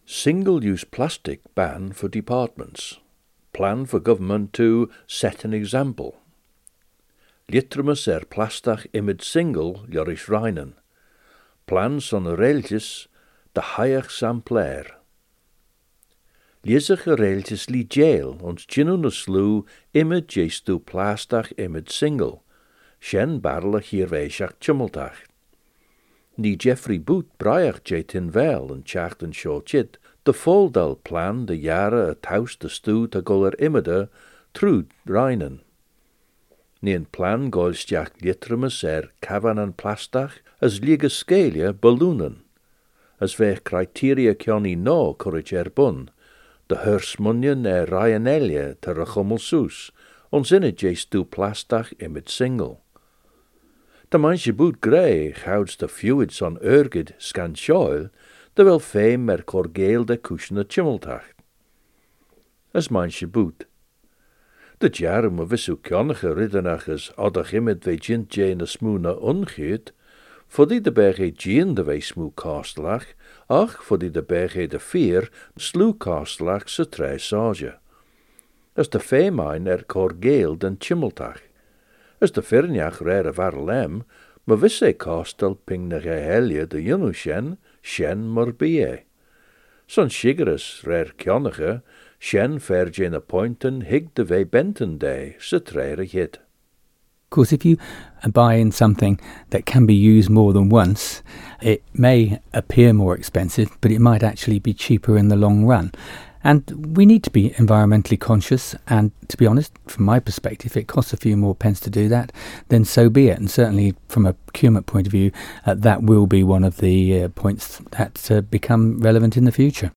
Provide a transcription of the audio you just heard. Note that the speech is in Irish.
Single-use plastic ban for departments. Plan for government to set an example. Litramus plastach imid single Joris Reinen. Plan son reeltjes de hayach sampler. Liesige reeltjes li jail ons ginun slu imid jestu plastach imid single. Shen barlach hier weishach tumultach. Ni Jeffrey Boot braiach jetin vel en chachten shortjit, de foldal plan de jaren het huis de stu te goller immede, trud reinen. Ni een plan goilstjach litrumus cavan en plastach, as liege scalia balloonen. As vech criteria kioni no corrige bun, de hersmunien Ryanelia te rachommelsoes, ons in het jestu plastach imid single. De manche boet grey houds de fluids on urgid scan shoil, de wel fame corgeel de kushne chimmeltacht. As manche boet. De jarum of vissu kjonnige riddenach as oddach imid ve jint jane smoona ungeet, voor die de berge jeen de we smoe kastelach, ach voor die de berge de vier slu kastelach se tre sage. As de fame corgeel den chimmeltacht. As de firniach rare varlem, maar wisse kastel ping na gehelje de junu shen morbie. Son shigerus rare kjonnige, shen vergin appointen hig de ve benten day, se trere hit. Of course, if you buy in something that can be used more than once, it may appear more expensive, but it might actually be cheaper in the long run. And we need to be environmentally conscious, and to be honest, from my perspective, if it costs a few more pence to do that, then so be it. And certainly from a procurement point of view, that will be one of the points that become relevant in the future.